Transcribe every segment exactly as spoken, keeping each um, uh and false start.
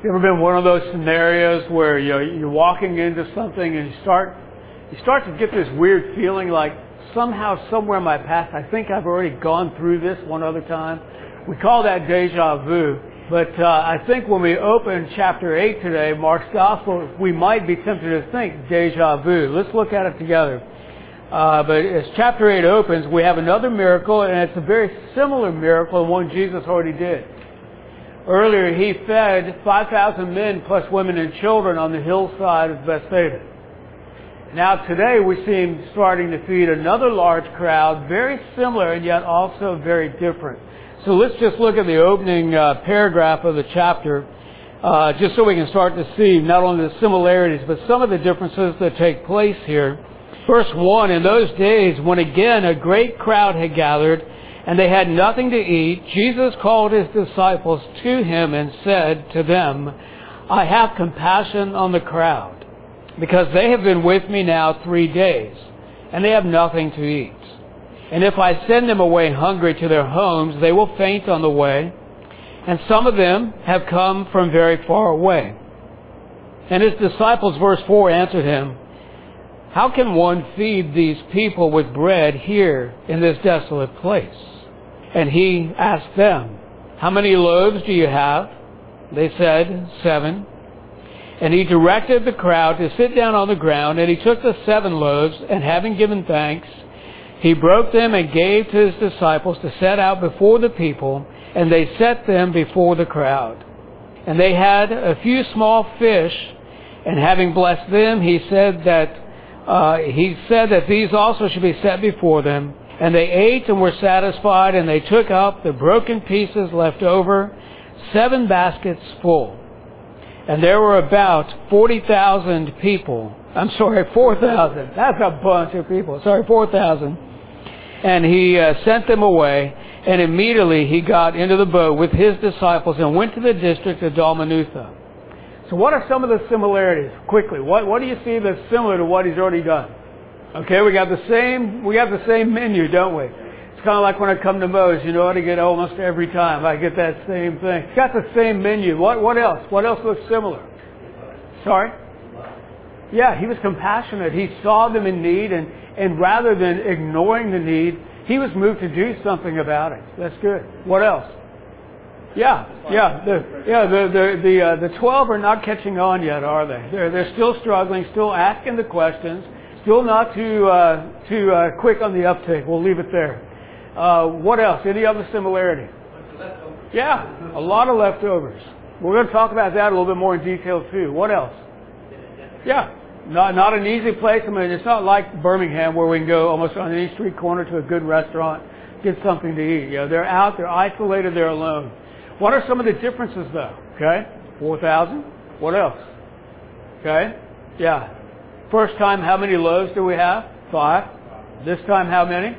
You ever been one of those scenarios where you know, you're walking into something and you start you start to get this weird feeling like somehow, somewhere in my past, I think I've already gone through this one other time. We call that deja vu. But uh, I think when we open chapter eight today, Mark's Gospel, we might be tempted to think deja vu. Let's look at it together. Uh, but as chapter eight opens, we have another miracle, and it's a very similar miracle to one Jesus already did. Earlier, he fed five thousand men plus women and children on the hillside of Bethsaida. Now today, we see him starting to feed another large crowd, very similar and yet also very different. So let's just look at the opening uh, paragraph of the chapter, uh, just so we can start to see not only the similarities, but some of the differences that take place here. Verse one, in those days, when again a great crowd had gathered, and they had nothing to eat, Jesus called his disciples to him and said to them, I have compassion on the crowd, because they have been with me now three days, and they have nothing to eat. And if I send them away hungry to their homes, they will faint on the way. And some of them have come from very far away. And his disciples, verse four, answered him, how can one feed these people with bread here in this desolate place? And he asked them, how many loaves do you have? They said, seven. And he directed the crowd to sit down on the ground, and he took the seven loaves, and having given thanks, he broke them and gave to his disciples to set out before the people, and they set them before the crowd. And they had a few small fish, and having blessed them, he said that uh, he said that these also should be set before them. And they ate and were satisfied, and they took up the broken pieces left over, seven baskets full. And there were about forty thousand people. I'm sorry, four thousand. That's a bunch of people. Sorry, four thousand. And he uh, sent them away, and immediately he got into the boat with his disciples and went to the district of Dalmanutha. So what are some of the similarities? Quickly, what, what do you see that's similar to what he's already done? Okay, we got the same, we have the same menu, don't we? It's kind of like when I come to Moe's, you know what I get almost every time. I get that same thing. It's got the same menu. What, what else? What else looks similar? Sorry? Yeah, he was compassionate. He saw them in need, and, and rather than ignoring the need, he was moved to do something about it. That's good. What else? Yeah, yeah, the, yeah. The the the, uh, the twelve are not catching on yet, are they? They're they're still struggling, still asking the questions, still not too uh, too uh, quick on the uptake. We'll leave it there. Uh, what else? Any other similarity? Yeah, a lot of leftovers. We're going to talk about that a little bit more in detail too. What else? Yeah. Not not an easy place. I mean, it's not like Birmingham where we can go almost on any street corner to a good restaurant, get something to eat. You know, they're out, they're isolated, they're alone. What are some of the differences though? Okay, four thousand. What else? Okay, yeah. First time, how many loaves do we have? Five. This time, how many?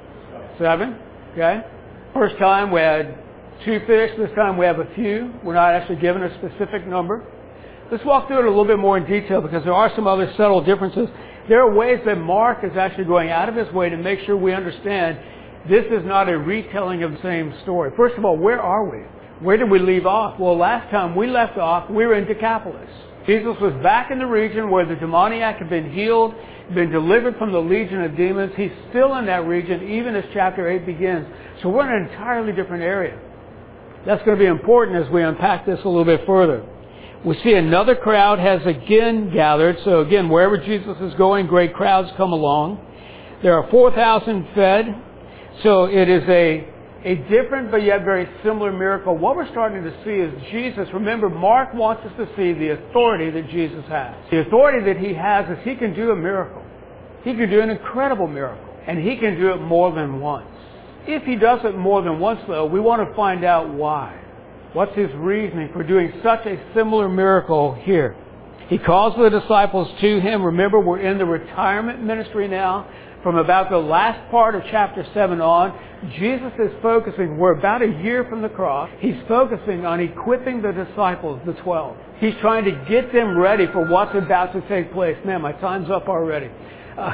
Seven. Okay. First time we had two fish. This time we have a few. We're not actually given a specific number. Let's walk through it a little bit more in detail because there are some other subtle differences. There are ways that Mark is actually going out of his way to make sure we understand this is not a retelling of the same story. First of all, where are we? Where did we leave off? Well, last time we left off, we were in Decapolis. Jesus was back in the region where the demoniac had been healed, been delivered from the legion of demons. He's still in that region even as chapter eight begins. So we're in an entirely different area. That's going to be important as we unpack this a little bit further. We see another crowd has again gathered. So again, wherever Jesus is going, great crowds come along. There are four thousand fed. So it is a, a different but yet very similar miracle. What we're starting to see is Jesus. Remember, Mark wants us to see the authority that Jesus has. The authority that he has is he can do a miracle. He can do an incredible miracle. And he can do it more than once. If he does it more than once, though, we want to find out why. What's his reasoning for doing such a similar miracle here? He calls the disciples to him. Remember, we're in the retirement ministry now. From about the last part of chapter seven on, Jesus is focusing, we're about a year from the cross, he's focusing on equipping the disciples, the twelve. He's trying to get them ready for what's about to take place. Man, my time's up already. Uh,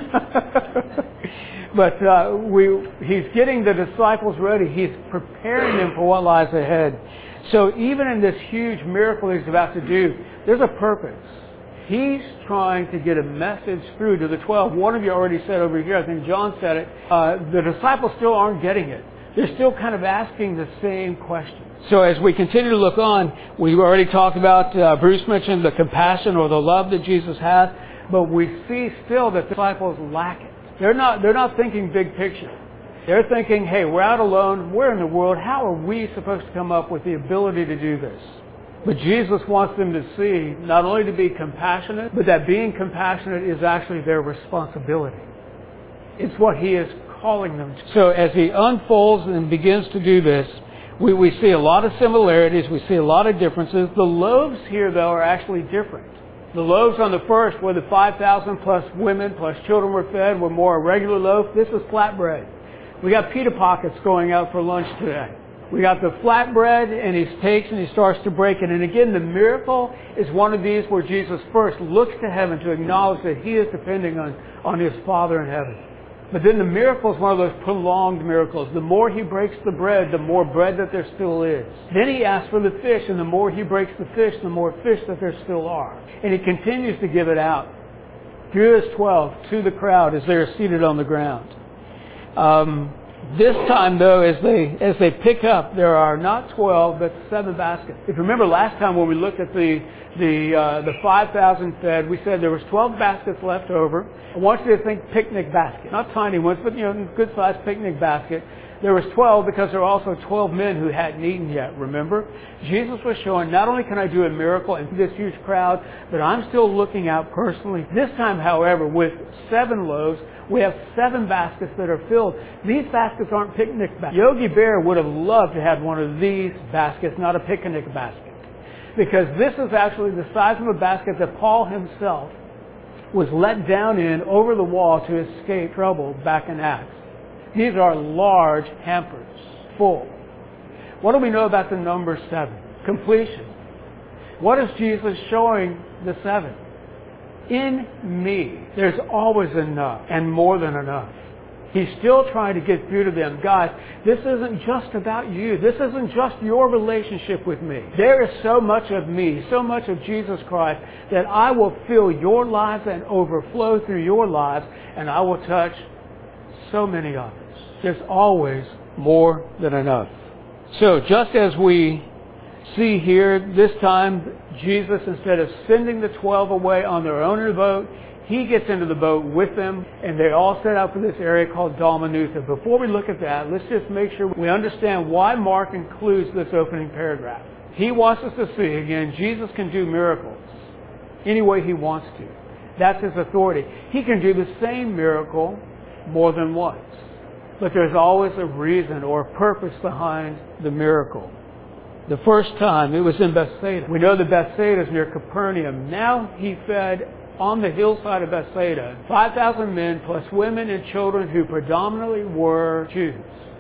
no. But uh, we, he's getting the disciples ready. He's preparing them for what lies ahead. So even in this huge miracle he's about to do, there's a purpose. He's trying to get a message through to the twelve. One of you already said over here, I think John said it, uh, the disciples still aren't getting it. They're still kind of asking the same question. So as we continue to look on, we've already talked about, uh, Bruce mentioned the compassion or the love that Jesus has, but we see still that the disciples lack it. They're not, they're not thinking big picture. They're thinking, hey, we're out alone, we're in the world, how are we supposed to come up with the ability to do this? But Jesus wants them to see not only to be compassionate, but that being compassionate is actually their responsibility. It's what He is calling them to. So as He unfolds and begins to do this, we, we see a lot of similarities, we see a lot of differences. The loaves here, though, are actually different. The loaves on the first, where the five thousand plus women plus children were fed, were more a regular loaf. This is flatbread. We got pita pockets going out for lunch today. We got the flatbread, and He takes and He starts to break it. And again, the miracle is one of these where Jesus first looks to heaven to acknowledge that He is depending on, on His Father in heaven. But then the miracle is one of those prolonged miracles. The more He breaks the bread, the more bread that there still is. Then He asks for the fish, and the more He breaks the fish, the more fish that there still are. And He continues to give it out through His twelve to the crowd as they are seated on the ground. Um, this time, though, as they as they pick up, there are not twelve, but seven baskets. If you remember last time when we looked at the the uh, the five thousand fed, we said there was twelve baskets left over. I want you to think picnic basket, not tiny ones, but you know, good sized picnic basket. There was twelve because there were also twelve men who hadn't eaten yet, remember? Jesus was showing, not only can I do a miracle in this huge crowd, but I'm still looking out personally. This time, however, with seven loaves, we have seven baskets that are filled. These baskets aren't picnic baskets. Yogi Bear would have loved to have one of these baskets, not a picnic basket. Because this is actually the size of a basket that Paul himself was let down in over the wall to escape trouble back in Acts. These are large hampers, full. What do we know about the number seven? Completion. What is Jesus showing the seven? In me, there's always enough and more than enough. He's still trying to get through to them. Guys, this isn't just about you. This isn't just your relationship with me. There is so much of me, so much of Jesus Christ, that I will fill your lives and overflow through your lives, and I will touch so many others. There's always more than enough. So just as we see here, this time Jesus, instead of sending the twelve away on their own in the boat, He gets into the boat with them, and they all set out for this area called Dalmanutha. Before we look at that, let's just make sure we understand why Mark includes this opening paragraph. He wants us to see, again, Jesus can do miracles any way He wants to. That's His authority. He can do the same miracle more than once. But there's always a reason or a purpose behind the miracle. The first time, it was in Bethsaida. We know that Bethsaida is near Capernaum. Now He fed on the hillside of Bethsaida five thousand men plus women and children who predominantly were Jews.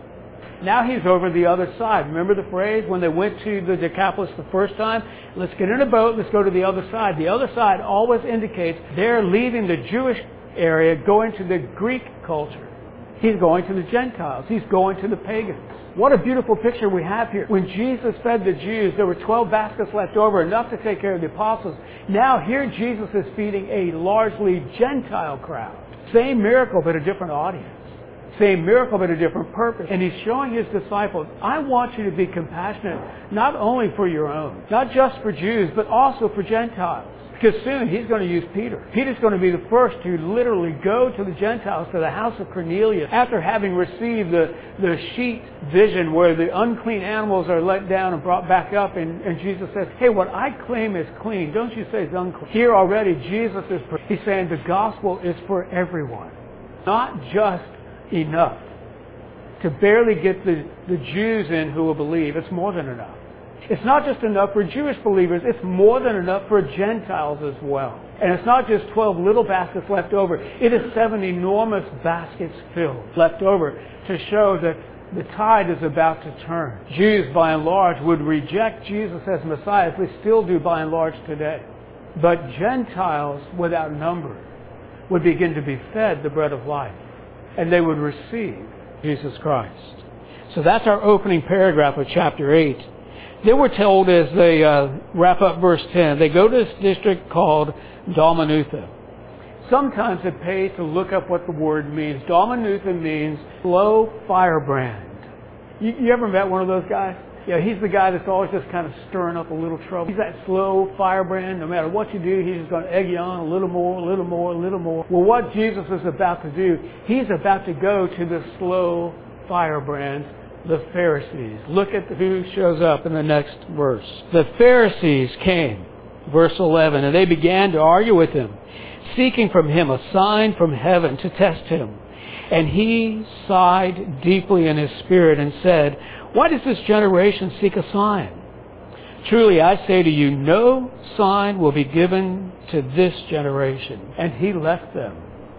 Now He's over the other side. Remember the phrase when they went to the Decapolis the first time? Let's get in a boat, let's go to the other side. The other side always indicates they're leaving the Jewish area, going to the Greek culture. He's going to the Gentiles. He's going to the pagans. What a beautiful picture we have here. When Jesus fed the Jews, there were twelve baskets left over, enough to take care of the apostles. Now here Jesus is feeding a largely Gentile crowd. Same miracle, but a different audience. Same miracle, but a different purpose. And He's showing His disciples, I want you to be compassionate, not only for your own, not just for Jews, but also for Gentiles. Because soon He's going to use Peter. Peter's going to be the first to literally go to the Gentiles, to the house of Cornelius, after having received the, the sheet vision where the unclean animals are let down and brought back up. And, and Jesus says, hey, what I claim is clean, don't you say it's unclean. Here already Jesus is, He's saying the gospel is for everyone. Not just enough to barely get the, the Jews in who will believe. It's more than enough. It's not just enough for Jewish believers, it's more than enough for Gentiles as well. And it's not just twelve little baskets left over, it is seven enormous baskets filled, left over, to show that the tide is about to turn. Jews, by and large, would reject Jesus as Messiah, as they still do by and large today. But Gentiles, without number, would begin to be fed the bread of life, and they would receive Jesus Christ. So that's our opening paragraph of chapter eight. They were told, as they uh, wrap up verse ten, they go to this district called Dalmanutha. Sometimes it pays to look up what the word means. Dalmanutha means slow firebrand. You, you ever met one of those guys? Yeah, he's the guy that's always just kind of stirring up a little trouble. He's that slow firebrand. No matter what you do, he's just going to egg you on a little more, a little more, a little more. Well, what Jesus is about to do, he's about to go to the slow firebrands, the Pharisees. Look at who shows up in the next verse. The Pharisees came, verse eleven, and they began to argue with him, seeking from him a sign from heaven to test him. And he sighed deeply in his spirit and said, "Why does this generation seek a sign? Truly I say to you, no sign will be given to this generation." And he left them,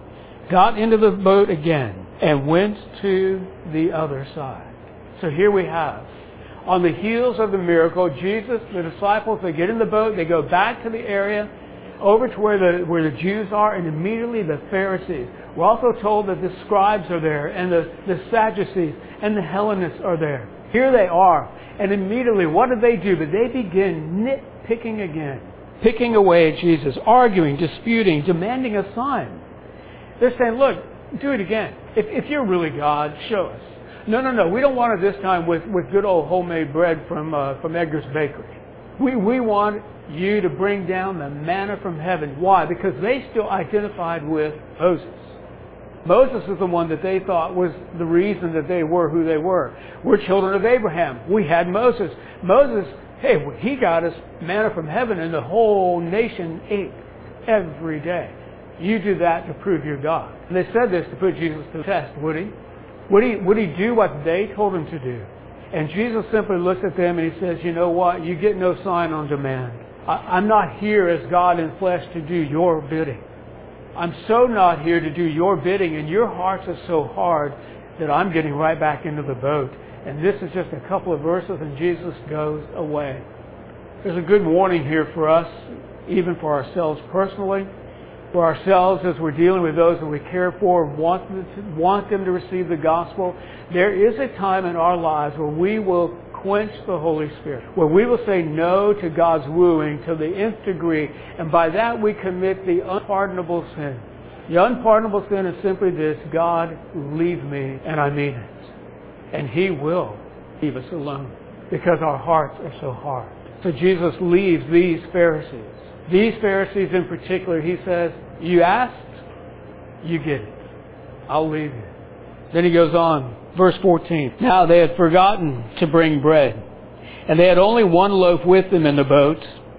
got into the boat again, and went to the other side. So here we have, on the heels of the miracle, Jesus, the disciples, they get in the boat, they go back to the area, over to where the where the Jews are, and immediately the Pharisees. We're also told that the scribes are there, and the, the Sadducees, and the Hellenists are there. Here they are. And immediately, what do they do? But they begin nitpicking again, picking away at Jesus, arguing, disputing, demanding a sign. They're saying, look, do it again. If, if you're really God, show us. No, no, no. We don't want it this time with, with good old homemade bread from uh, from Edgar's Bakery. We, we want you to bring down the manna from heaven. Why? Because they still identified with Moses. Moses is the one that they thought was the reason that they were who they were. We're children of Abraham. We had Moses. Moses, hey, he got us manna from heaven, and the whole nation ate every day. You do that to prove you're God. And they said this to put Jesus to the test, would he? Would he, would he do what they told him to do? And Jesus simply looks at them and he says, you know what? You get no sign on demand. I, I'm not here as God in flesh to do your bidding. I'm so not here to do your bidding, and your hearts are so hard that I'm getting right back into the boat. And this is just a couple of verses, and Jesus goes away. There's a good warning here for us, even for ourselves personally, for ourselves as we're dealing with those that we care for, want them to, want them to receive the gospel. There is a time in our lives where we will quench the Holy Spirit, where we will say no to God's wooing to the nth degree, and by that we commit the unpardonable sin. The unpardonable sin is simply this: God, leave me, and I mean it. And He will leave us alone because our hearts are so hard. So Jesus leaves these Pharisees. These Pharisees in particular, He says, you asked, you get it. I'll leave you. Then He goes on, verse fourteen. Now they had forgotten to bring bread, and they had only one loaf with them in the boat.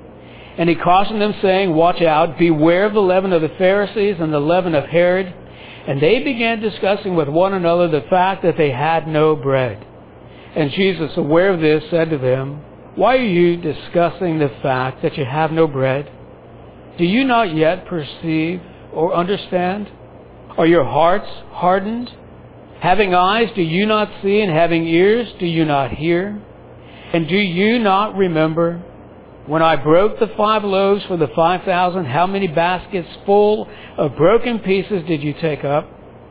And He cautioned them, saying, watch out, beware of the leaven of the Pharisees and the leaven of Herod. And they began discussing with one another the fact that they had no bread. And Jesus, aware of this, said to them, why are you discussing the fact that you have no bread? Do you not yet perceive or understand? Are your hearts hardened? Having eyes, do you not see? And having ears, do you not hear? And do you not remember when I broke the five loaves for the five thousand, how many baskets full of broken pieces did you take up?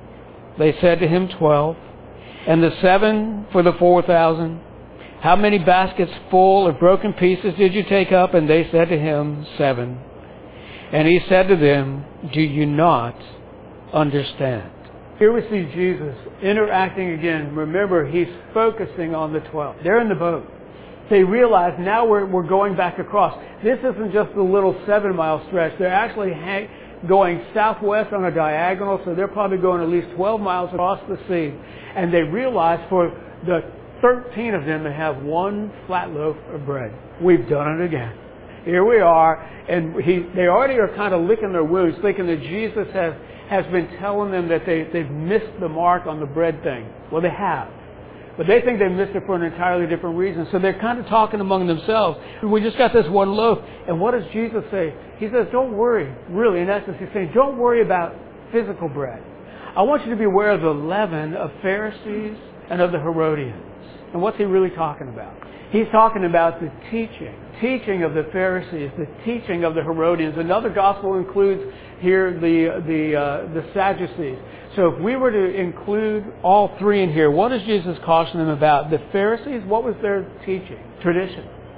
They said to Him, twelve. And the seven for the four thousand, how many baskets full of broken pieces did you take up? And they said to Him, seven. And He said to them, do you not understand? Here we see Jesus interacting again. Remember, He's focusing on the twelve. They're in the boat. They realize now we're, we're going back across. This isn't just a little seven-mile stretch. They're actually hang, going southwest on a diagonal, so they're probably going at least twelve miles across the sea. And they realize for the thirteen of them to have one flat loaf of bread. We've done it again. Here we are, and he, they already are kind of licking their wounds, thinking that Jesus has, has been telling them that they, they've missed the mark on the bread thing. Well, they have. But they think they missed it for an entirely different reason. So they're kind of talking among themselves. We just got this one loaf. And what does Jesus say? He says, don't worry. Really, in essence, He's saying, don't worry about physical bread. I want you to be aware of the leaven of Pharisees and of the Herodians. And what's He really talking about? He's talking about the teaching. Teaching of the Pharisees, the teaching of the Herodians. Another gospel includes here the the uh, the Sadducees. So if we were to include all three in here, what does Jesus caution them about? The Pharisees, what was their teaching? Tradition.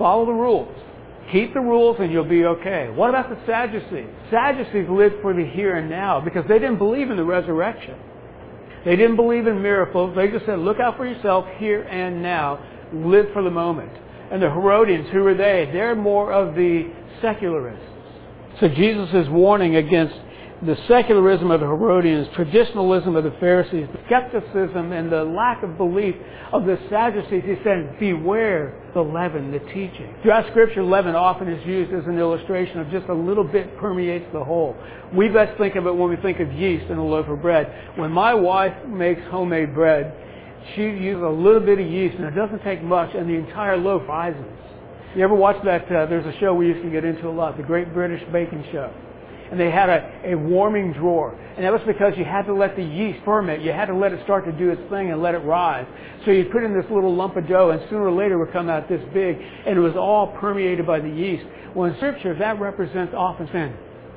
Follow the rules. Keep the rules and you'll be okay. What about the Sadducees? Sadducees lived for the here and now because they didn't believe in the resurrection. They didn't believe in miracles. They just said, look out for yourself here and now. Live for the moment. And the Herodians, who were they? They're more of the secularists. So Jesus is warning against the secularism of the Herodians, traditionalism of the Pharisees, the skepticism and the lack of belief of the Sadducees. He said, beware the leaven, the teaching. Throughout Scripture, leaven often is used as an illustration of just a little bit permeates the whole. We best think of it when we think of yeast in a loaf of bread. When my wife makes homemade bread, she uses a little bit of yeast, and it doesn't take much, and the entire loaf rises. You ever watch that? Uh, there's a show we used to get into a lot, the Great British Baking Show. And they had a, a warming drawer. And that was because you had to let the yeast ferment. You had to let it start to do its thing and let it rise. So you put in this little lump of dough, and sooner or later it would come out this big, and it was all permeated by the yeast. Well, in Scripture, that represents often sin.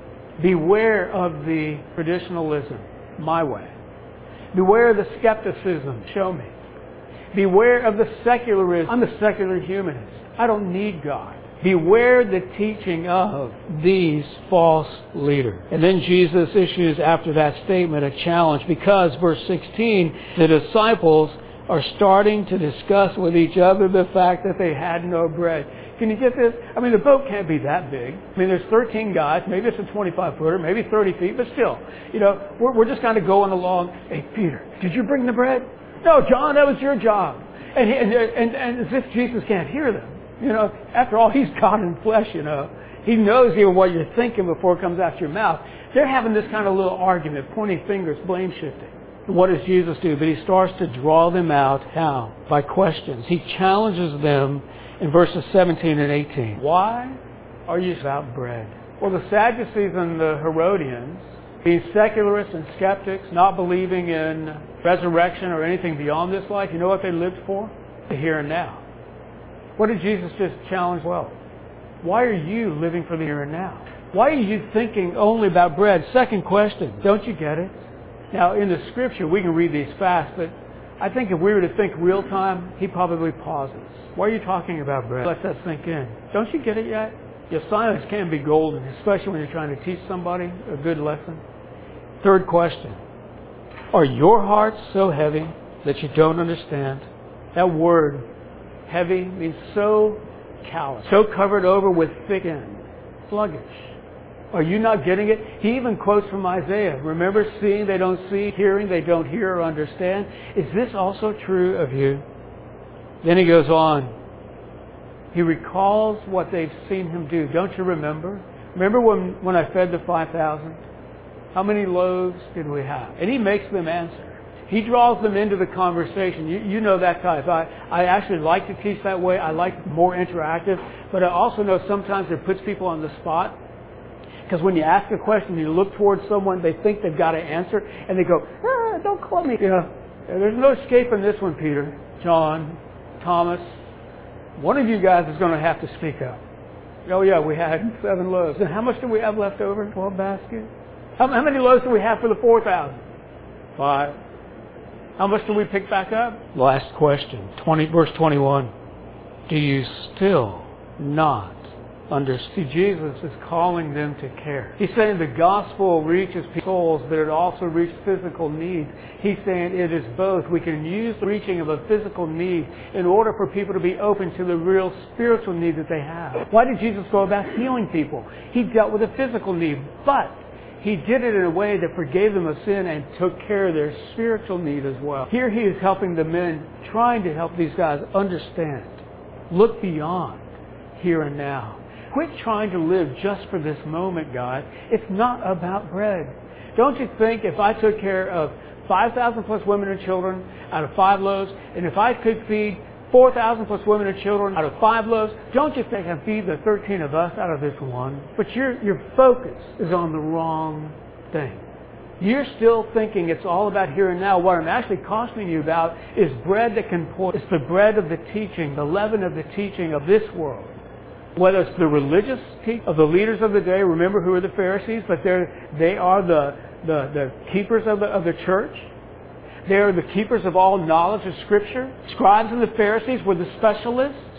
Beware of the traditionalism, my way. Beware of the skepticism, show me. Beware of the secularism. I'm a secular humanist. I don't need God. Beware the teaching of these false leaders. And then Jesus issues after that statement a challenge because, verse sixteen, the disciples are starting to discuss with each other the fact that they had no bread. Can you get this? I mean, the boat can't be that big. I mean, there's thirteen guys. Maybe it's a twenty-five footer, maybe thirty feet, but still, you know, we're, we're just kind of going along. Hey, Peter, did you bring the bread? No, John, that was your job. And, and, and, and as if Jesus can't hear them. You know, after all, He's God in flesh, you know. He knows even what you're thinking before it comes out your mouth. They're having this kind of little argument, pointing fingers, blame shifting. What does Jesus do? But He starts to draw them out. How? By questions. He challenges them in verses seventeen and eighteen. Why are you about bread? Well, the Sadducees and the Herodians, being secularists and skeptics, not believing in resurrection or anything beyond this life, you know what they lived for? The here and now. What did Jesus just challenge? Well, why are you living for the here and now? Why are you thinking only about bread? Second question, don't you get it? Now, in the Scripture, we can read these fast, but I think if we were to think real time, He probably pauses. Why are you talking about bread? Let that sink in. Don't you get it yet? Your silence can be golden, especially when you're trying to teach somebody a good lesson. Third question, are your hearts so heavy that you don't understand? That word, heavy, means so callous, so covered over with thick skin, sluggish. Are you not getting it? He even quotes from Isaiah. Remember, seeing they don't see, hearing they don't hear or understand. Is this also true of you? Then he goes on. He recalls what they've seen Him do. Don't you remember? Remember when, when I fed the five thousand? How many loaves did we have? And He makes them answer. He draws them into the conversation. You, you know that type. I, I actually like to teach that way. I like more interactive. But I also know sometimes it puts people on the spot. Because when you ask a question, you look towards someone, they think they've got to answer, and they go, ah, don't call me. You know, there's no escaping this one, Peter, John, Thomas. One of you guys is going to have to speak up. Oh, yeah, we had seven loaves. And how much do we have left over? Twelve baskets. How, how many loaves do we have for the four thousand? Five. How much do we pick back up? Last question, twenty, verse twenty-one. Do you still not understand? Jesus is calling them to care. He's saying the gospel reaches souls, but it also reaches physical needs. He's saying it is both. We can use the reaching of a physical need in order for people to be open to the real spiritual need that they have. Why did Jesus go about healing people? He dealt with a physical need, but He did it in a way that forgave them of sin and took care of their spiritual need as well. Here He is helping the men, trying to help these guys understand. Look beyond here and now. Quit trying to live just for this moment, guys. It's not about bread. Don't you think if I took care of five thousand plus women and children out of five loaves, and if I could feed four thousand plus women and children out of five loaves, don't you think I can feed the thirteen of us out of this one? But your your focus is on the wrong thing. You're still thinking it's all about here and now. What I'm actually cautioning you about is bread that can pour. It's the bread of the teaching, the leaven of the teaching of this world. Whether it's the religious teaching of the leaders of the day, remember who are the Pharisees, but they're, they are the, the, the keepers of the, of the church. They are the keepers of all knowledge of Scripture. Scribes and the Pharisees were the specialists.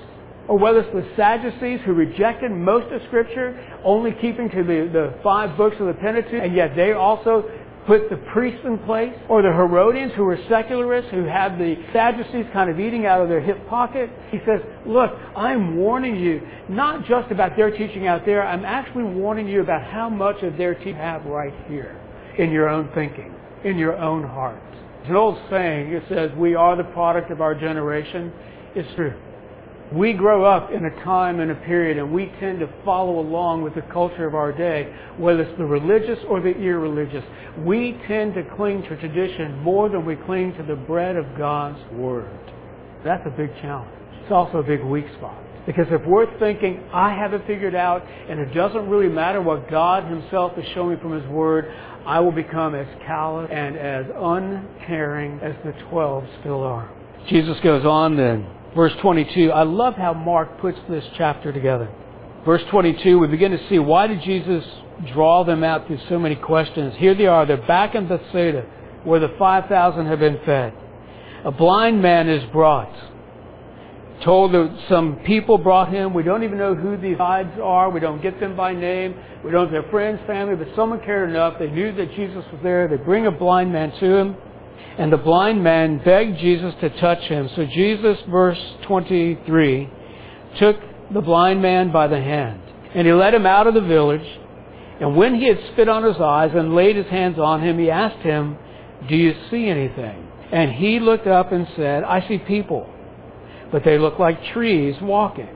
or whether it's the Sadducees who rejected most of Scripture, only keeping to the, the five books of the Pentateuch, and yet they also put the priests in place, or the Herodians who were secularists who had the Sadducees kind of eating out of their hip pocket. He says, look, I'm warning you not just about their teaching out there, I'm actually warning you about how much of their teaching you have right here in your own thinking, in your own heart. There's an old saying, it says, we are the product of our generation. It's true. We grow up in a time and a period, and we tend to follow along with the culture of our day, whether it's the religious or the irreligious. We tend to cling to tradition more than we cling to the bread of God's Word. That's a big challenge. It's also a big weak spot. Because if we're thinking, I have it figured out, and it doesn't really matter what God Himself is showing me from His Word, I will become as callous and as uncaring as the twelve still are. Jesus goes on then. Verse twenty-two, I love how Mark puts this chapter together. Verse twenty-two, we begin to see, why did Jesus draw them out through so many questions? Here they are, they're back in Bethsaida, where the five thousand have been fed. A blind man is brought. Told that some people brought him. We don't even know who these guides are. We don't get them by name. We don't know their friends, family, but someone cared enough. They knew that Jesus was there. They bring a blind man to him. And the blind man begged Jesus to touch him. So Jesus, verse twenty-three, took the blind man by the hand. And he led him out of the village. And when he had spit on his eyes and laid his hands on him, he asked him, do you see anything? And he looked up and said, I see people, but they look like trees walking.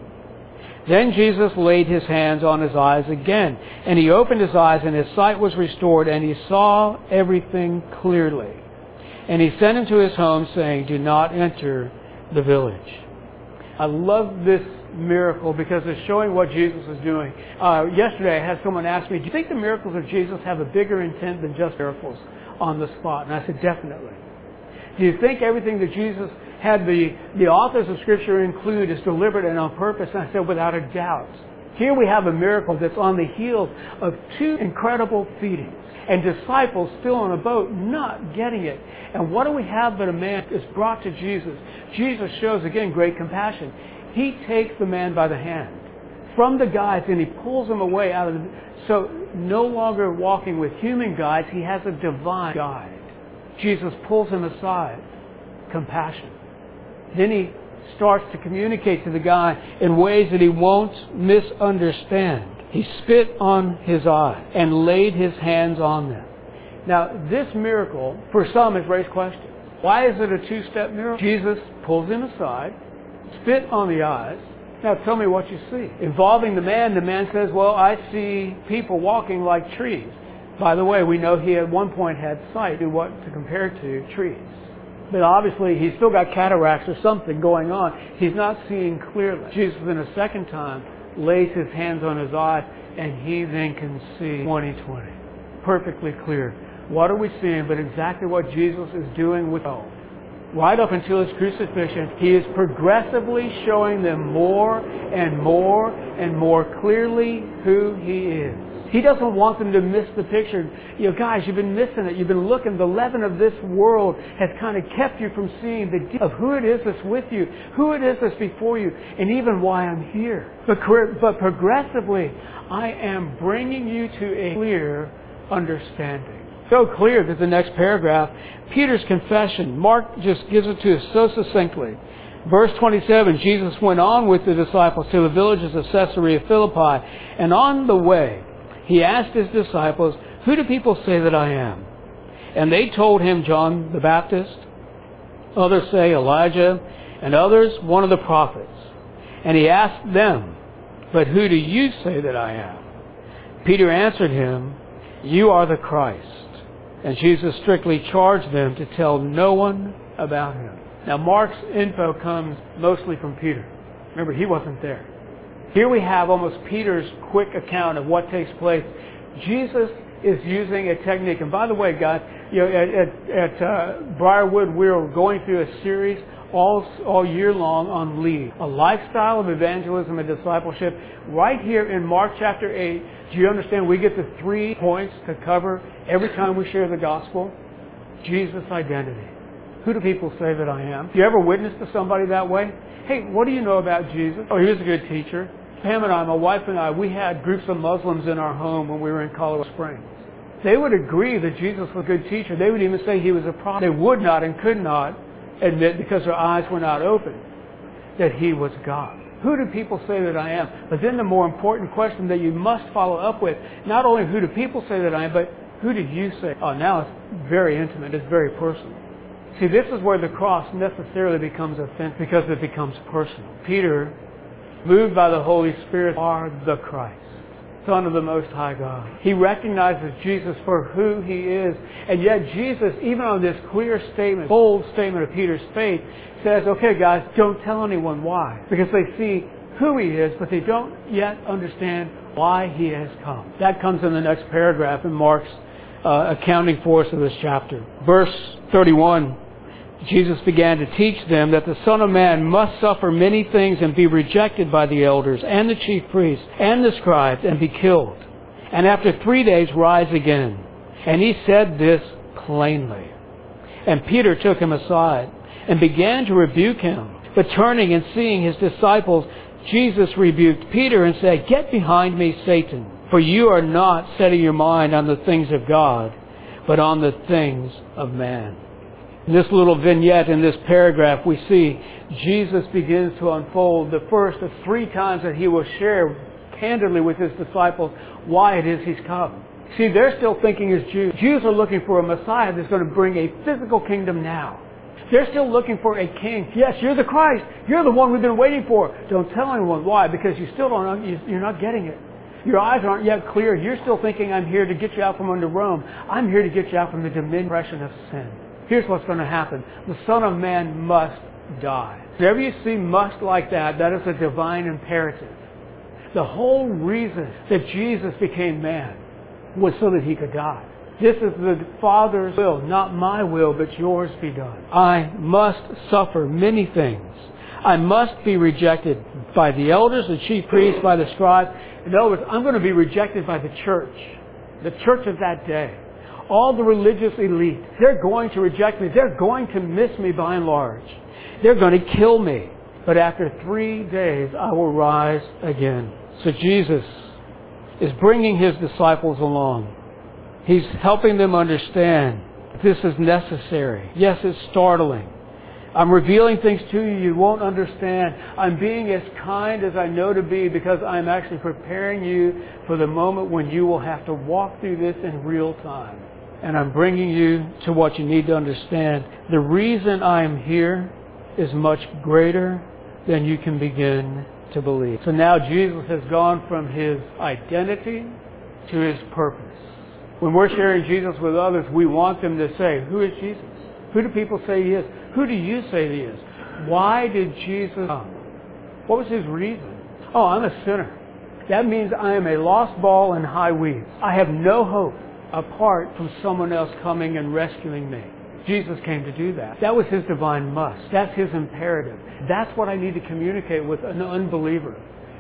Then Jesus laid his hands on his eyes again. And he opened his eyes, and his sight was restored, and he saw everything clearly. And he sent him to his home, saying, do not enter the village. I love this miracle because it's showing what Jesus is doing. Uh, yesterday I had someone ask me, do you think the miracles of Jesus have a bigger intent than just miracles on the spot? And I said, definitely. Do you think everything that Jesus had the, the authors of Scripture include is deliberate and on purpose? And I said, without a doubt. Here we have a miracle that's on the heels of two incredible feedings. And disciples still on a boat, not getting it. And what do we have but a man is brought to Jesus? Jesus shows, again, great compassion. He takes the man by the hand from the guides and he pulls him away out of the... So no longer walking with human guides, he has a divine guide. Jesus pulls him aside. Compassion. Then he starts to communicate to the guy in ways that he won't misunderstand. He spit on his eye and laid his hands on them. Now, this miracle, for some, has raised questions. Why is it a two-step miracle? Jesus pulls him aside, spit on the eyes. Now, tell me what you see. Involving the man, the man says, well, I see people walking like trees. By the way, we know he at one point had sight to what to compare to trees. But obviously, he's still got cataracts or something going on. He's not seeing clearly. Jesus, in a second time, lays his hands on his eyes, and he then can see twenty twenty. Perfectly clear. What are we seeing but exactly what Jesus is doing with all? Right up until his crucifixion, he is progressively showing them more and more and more clearly who he is. He doesn't want them to miss the picture. You know, guys, you've been missing it. You've been looking. The leaven of this world has kind of kept you from seeing the depth of who it is that's with you, who it is that's before you, and even why I'm here. But, but progressively, I am bringing you to a clear understanding. So clear that the next paragraph, Peter's confession, Mark just gives it to us so succinctly. Verse twenty-seven, Jesus went on with the disciples to the villages of Caesarea Philippi, and on the way, he asked his disciples, who do people say that I am? And they told him, John the Baptist. Others say Elijah, and others one of the prophets. And he asked them, but who do you say that I am? Peter answered him, you are the Christ. And Jesus strictly charged them to tell no one about him. Now Mark's info comes mostly from Peter. Remember, he wasn't there. Here we have almost Peter's quick account of what takes place. Jesus is using a technique. And by the way, guys, you know, at, at, at uh, Briarwood, we're going through a series all, all year long on Lead, a lifestyle of evangelism and discipleship. Right here in Mark chapter eight, do you understand we get the three points to cover every time we share the gospel? Jesus' identity. Who do people say that I am? Do you ever witness to somebody that way? Hey, what do you know about Jesus? Oh, he was a good teacher. Pam and I, my wife and I, we had groups of Muslims in our home when we were in Colorado Springs. They would agree that Jesus was a good teacher. They would even say he was a prophet. They would not and could not admit, because their eyes were not open, that he was God. Who do people say that I am? But then the more important question that you must follow up with, not only who do people say that I am, but who do you say? Oh, now it's very intimate. It's very personal. See, this is where the cross necessarily becomes offensive, because it becomes personal. Peter, moved by the Holy Spirit, are the Christ, Son of the Most High God. He recognizes Jesus for who he is. And yet Jesus, even on this clear statement, bold statement of Peter's faith, says, okay guys, don't tell anyone why. Because they see who he is, but they don't yet understand why he has come. That comes in the next paragraph in Mark's uh, accounting for us of this chapter. Verse thirty-one, Jesus began to teach them that the Son of Man must suffer many things and be rejected by the elders and the chief priests and the scribes and be killed, and after three days rise again. And he said this plainly. And Peter took him aside and began to rebuke him. But turning and seeing his disciples, Jesus rebuked Peter and said, "Get behind me, Satan, for you are not setting your mind on the things of God, but on the things of man." In this little vignette, in this paragraph, we see Jesus begins to unfold the first of three times that he will share candidly with his disciples why it is he's come. See, they're still thinking as Jews. Jews are looking for a Messiah that's going to bring a physical kingdom now. They're still looking for a king. Yes, you're the Christ. You're the one we've been waiting for. Don't tell anyone why, because you still don't. You're not getting it. Your eyes aren't yet clear. You're still thinking, I'm here to get you out from under Rome. I'm here to get you out from the dominion of sin. Here's what's going to happen. The Son of Man must die. Whenever you see must like that, that is a divine imperative. The whole reason that Jesus became man was so that he could die. This is the Father's will, not my will, but yours be done. I must suffer many things. I must be rejected by the elders, the chief priests, by the scribes. In other words, I'm going to be rejected by the church, the church of that day. All the religious elite, they're going to reject me. They're going to miss me by and large. They're going to kill me. But after three days, I will rise again. So Jesus is bringing his disciples along. He's helping them understand this is necessary. Yes, it's startling. I'm revealing things to you you won't understand. I'm being as kind as I know to be because I'm actually preparing you for the moment when you will have to walk through this in real time. And I'm bringing you to what you need to understand. The reason I am here is much greater than you can begin to believe. So now Jesus has gone from his identity to his purpose. When we're sharing Jesus with others, we want them to say, who is Jesus? Who do people say he is? Who do you say he is? Why did Jesus come? What was his reason? Oh, I'm a sinner. That means I am a lost ball in high weeds. I have no hope apart from someone else coming and rescuing me. Jesus came to do that. That was his divine must. That's his imperative. That's what I need to communicate with an unbeliever.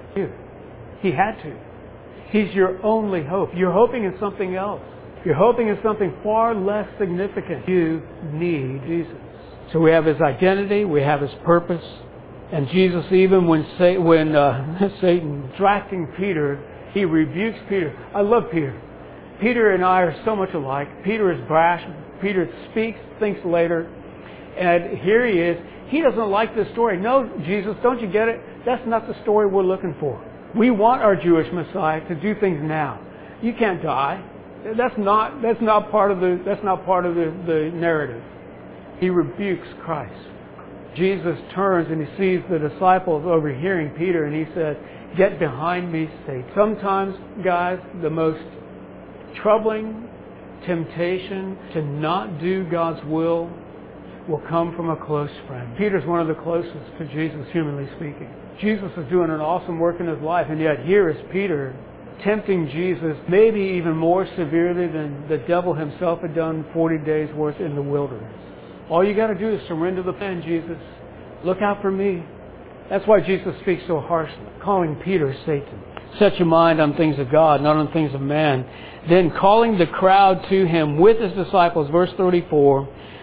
He had to. He's your only hope. You're hoping in something else. You're hoping in something far less significant. You need Jesus. So we have his identity, we have his purpose, and Jesus, even when, Sa- when uh, Satan distracting Peter, he rebukes Peter. I love Peter. Peter and I are so much alike. Peter is brash. Peter speaks, thinks later. And here he is. He doesn't like this story. No, Jesus, don't you get it? That's not the story we're looking for. We want our Jewish Messiah to do things now. You can't die. That's not, that's not part of the, that's not part of the, the narrative. He rebukes Christ. Jesus turns and he sees the disciples overhearing Peter and he says, "Get behind me, Satan." Sometimes, guys, the most troubling temptation to not do God's will will come from a close friend. Peter's one of the closest to Jesus, humanly speaking. Jesus is doing an awesome work in his life, and yet here is Peter tempting Jesus maybe even more severely than the devil himself had done forty days worth in the wilderness. All you got to do is surrender the pen, Jesus. Look out for me. That's why Jesus speaks so harshly, calling Peter Satan. Set your mind on things of God, not on things of man. Then calling the crowd to him with his disciples, verse thirty-four,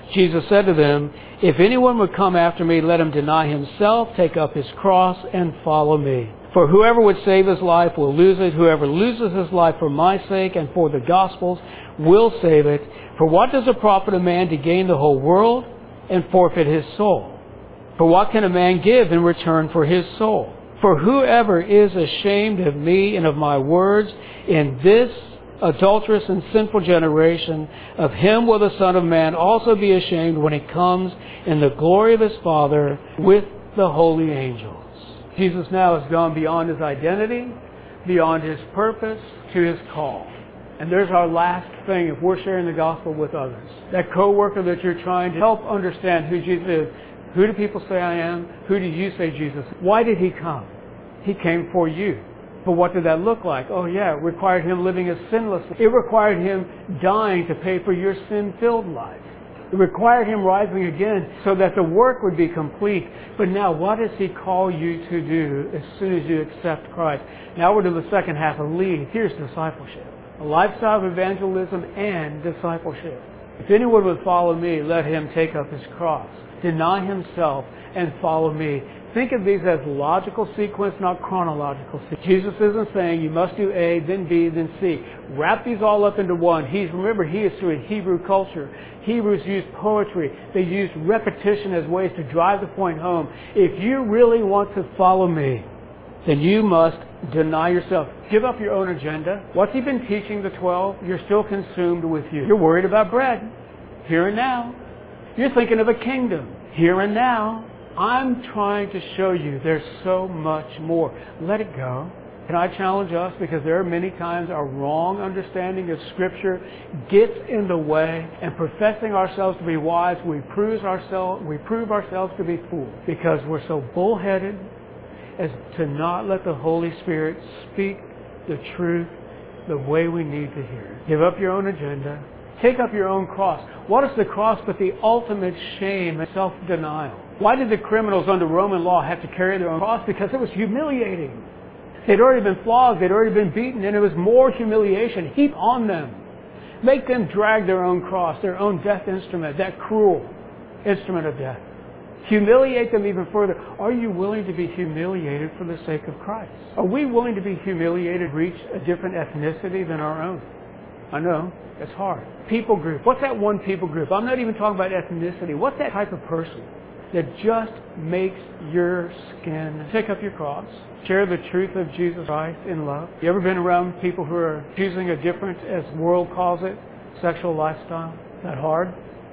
Jesus said to them, "If anyone would come after me, let him deny himself, take up his cross, and follow me. For whoever would save his life will lose it. Whoever loses his life for my sake and for the gospel's will save it. For what does it profit a man to gain the whole world and forfeit his soul? For what can a man give in return for his soul? For whoever is ashamed of me and of my words in this adulterous and sinful generation, of him will the Son of Man also be ashamed when he comes in the glory of his Father with the holy angels." Jesus now has gone beyond his identity, beyond his purpose, to his call. And there's our last thing if we're sharing the gospel with others. That coworker that you're trying to help understand who Jesus is. Who do people say I am? Who do you say Jesus is? Why did he come? He came for you. But what did that look like? Oh yeah, it required him living a sinless life. It required him dying to pay for your sin-filled life. It required him rising again so that the work would be complete. But now what does he call you to do as soon as you accept Christ? Now we're to the second half of lead. Here's discipleship. A lifestyle of evangelism and discipleship. If anyone would follow me, let him take up his cross, deny himself, and follow me. Think of these as logical sequence, not chronological sequence. Jesus isn't saying you must do A, then B, then C. Wrap these all up into one. He's, remember, he is through a Hebrew culture. Hebrews used poetry. They used repetition as ways to drive the point home. If you really want to follow me, then you must deny yourself. Give up your own agenda. What's he been teaching the twelve? You're still consumed with you. You're worried about bread. Here and now. You're thinking of a kingdom. Here and now. I'm trying to show you there's so much more. Let it go. Can I challenge us? Because there are many times our wrong understanding of Scripture gets in the way, and professing ourselves to be wise, we prove ourselves, we prove ourselves to be fools because we're so bullheaded as to not let the Holy Spirit speak the truth the way we need to hear it. Give up your own agenda. Take up your own cross. What is the cross but the ultimate shame and self-denial? Why did the criminals under Roman law have to carry their own cross? Because it was humiliating. They'd already been flogged, they'd already been beaten, and it was more humiliation heaped on them. Make them drag their own cross, their own death instrument, that cruel instrument of death. Humiliate them even further. Are you willing to be humiliated for the sake of Christ? Are we willing to be humiliated, reach a different ethnicity than our own? I know, it's hard. People group. What's that one people group? I'm not even talking about ethnicity. What's that type of person that just makes your skin? Take up your cross. Share the truth of Jesus Christ in love. You ever been around people who are choosing a different, as the world calls it, sexual lifestyle? Is that hard?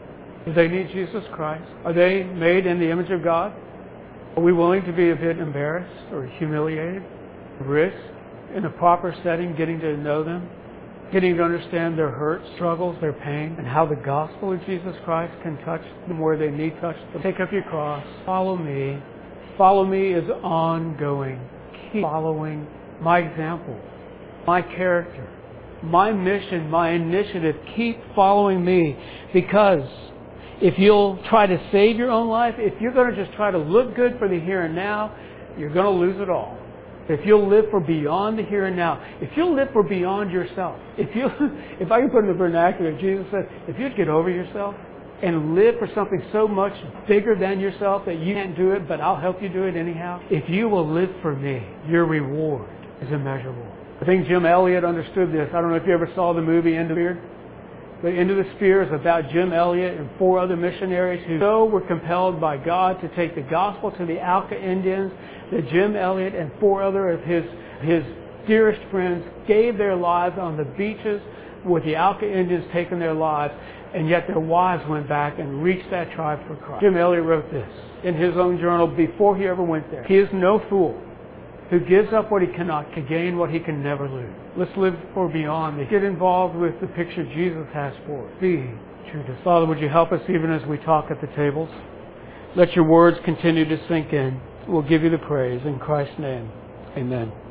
Do they need Jesus Christ? Are they made in the image of God? Are we willing to be a bit embarrassed or humiliated? Risk, in a proper setting, getting to know them? Getting to understand their hurts, struggles, their pain, and how the gospel of Jesus Christ can touch them where they need touch them. Take up your cross. Follow me. Follow me is ongoing. Keep following my example, my character, my mission, my initiative. Keep following me, because if you'll try to save your own life, if you're going to just try to look good for the here and now, you're going to lose it all. If you'll live for beyond the here and now, if you'll live for beyond yourself, if you, if I can put it in the vernacular, Jesus said, if you'd get over yourself and live for something so much bigger than yourself that you can't do it, but I'll help you do it anyhow. If you will live for me, your reward is immeasurable. I think Jim Elliot understood this. I don't know if you ever saw the movie End of the Spear. The End of the Spear is about Jim Elliot and four other missionaries who so were compelled by God to take the gospel to the Auca Indians that Jim Elliot and four other of his, his dearest friends gave their lives on the beaches with the Auca Indians taking their lives, and yet their wives went back and reached that tribe for Christ. Jim Elliot wrote this in his own journal before he ever went there. He is no fool who gives up what he cannot to gain what he can never lose. Let's live for beyond. Get involved with the picture Jesus has for us. Be true to. Father, would you help us even as we talk at the tables? Let your words continue to sink in. We'll give you the praise in Christ's name. Amen.